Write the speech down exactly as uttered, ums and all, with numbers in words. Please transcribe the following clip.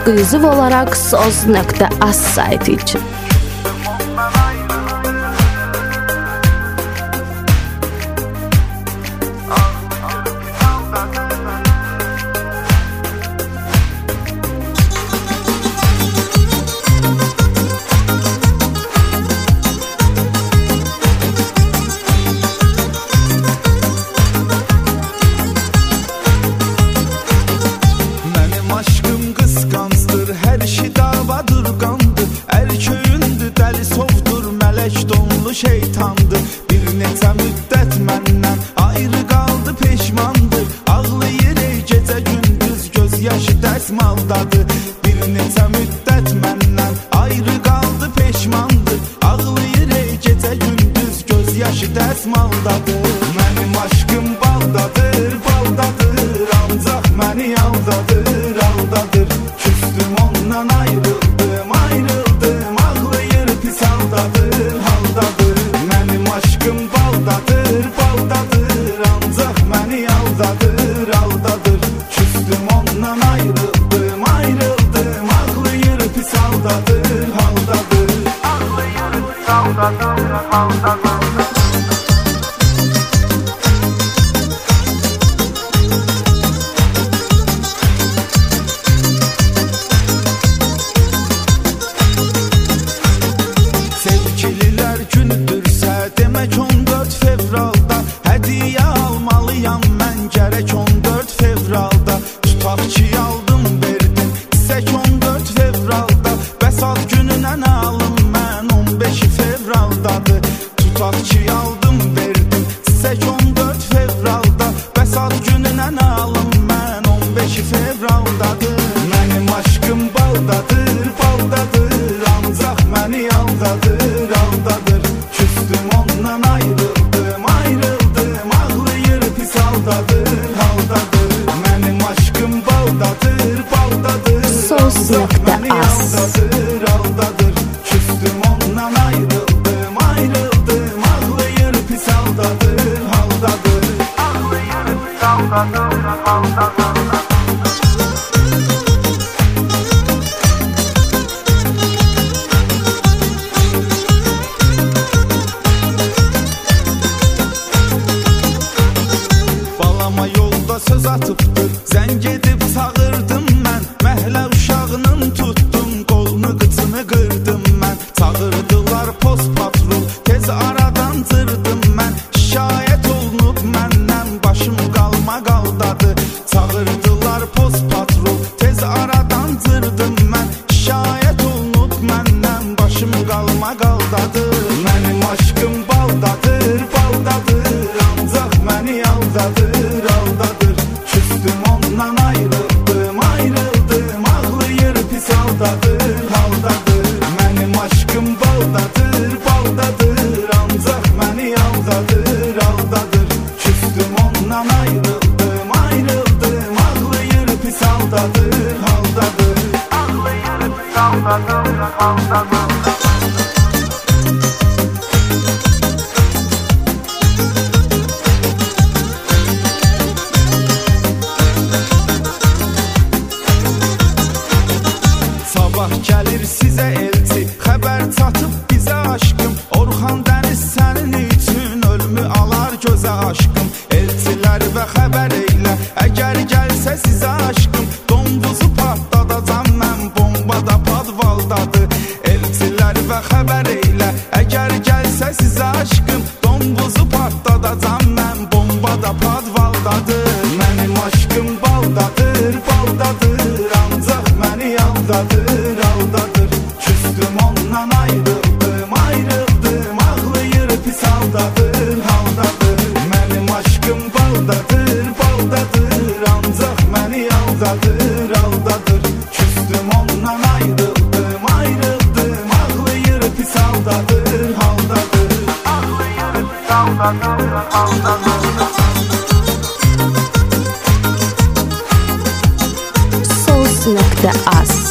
eksklüziv olaraq soz nöqtə az sayti üçün. Şeytandır, bir neçə müddət məndən ayrı qaldı, peşmandır. Ağlayır ey gecə gündüz, göz yaşı dəsmaldadır. Bir neçə müddət məndən ayrı qaldı, peşmandır. Ağlayır ey gecə gündüz, göz yaşı dəsmaldadır. Mənim aşkım baldadır, baldadır, ancaq məni aldadır, aldadır. Küstüm ondan ayrıldım, ayrıldım, ağlayır pis haldadır, haldadır. Aşkım baldadır, baldadır, ancaq məni aldadır, aldadır. Küstüm ondan ayrıldım, ayrıldım, ağlayır pis haldadır, haldadır. Ağlayır pis haldadır, haldadır. Sevgililər günüdürsə demək on dörd fevralda hədiyyə almalıyam mən gərək on dörd fevralda. Tutaq ki aldım verdim çiçək on dörd fevralda, bəs ad gününə nə alım mən on beş fevraldadır. Tutaq ki aldım verdim çiçək on dörd fevralda, bəs ad gününə nə alım mən on beş fevraldadır. Mənim aşkım baldadır, baldadır, ancaq məni aldadır, aldadır. Küstüm ondan ayrıldım, ayrıldım, ağlayır pis haldadır, haldadır. Mənim aşkım baldadır, baldadır, ancaq məni aldadır, aldadır. Küstüm ondan ayrıldım, ayrıldım, ağlayır pis haldadır, haldadır. Ağlayır pis haldadır, haldadır. Söz atıbdır, zəng edib çağırdım mən. Məhlə uşağının tutdum, qolunu qıçını qırdım mən. Çağırdılar post patrol, tez aradan cırdım mən. Şikayət olunub məndən, başım qalma qaldadı. Çağırdılar post patrol, tez aradan cırdım mən. Şikayət olunub məndən, başım qalma qaldadı. Mənim aşkım baldadır, baldadır, ancaq məni aldadır, aldadır. Küstüm ondan ayrıldım, ayrıldım, ağlayır pis haldadır, haldadır. Mənim aşkım baldadır, baldadır, ancaq məni aldadır, aldadır. Küstüm ondan ayrıldım, ayrıldım, ağlayır pis haldadır, haldadır. Ağlayır pis haldadır, haldadır. Sabah gəlir sizə elçi, xəbər çatıb bizə aşkım. Orxan dəniz sənin üçün ölümü alar gözə aşkım. Elçilər və xəbər eylə, əgər gəlsə sizə aşkım. Donduzu partladacam mən, bomba da padvaldadır. Elçilər və xəbər eylə, əgər gəlsə sizə aşkım. Donduzu partladacam mən, bomba da padvaldadır. Mənim aşkım baldadır, baldadır, ancaq məni aldadır, aldadır. Küstüm ondan ayrıldım, ayrıldım, ağlayır pis haldadır, haldadır. Mənim aşkım baldadır, baldadır, ancaq məni aldadır, aldadır. Küstüm ondan ayrıldım, ayrıldım, ağlayır pis haldadır, haldadır. Ağlayır pis haldadır, haldadır. soz nöqtə az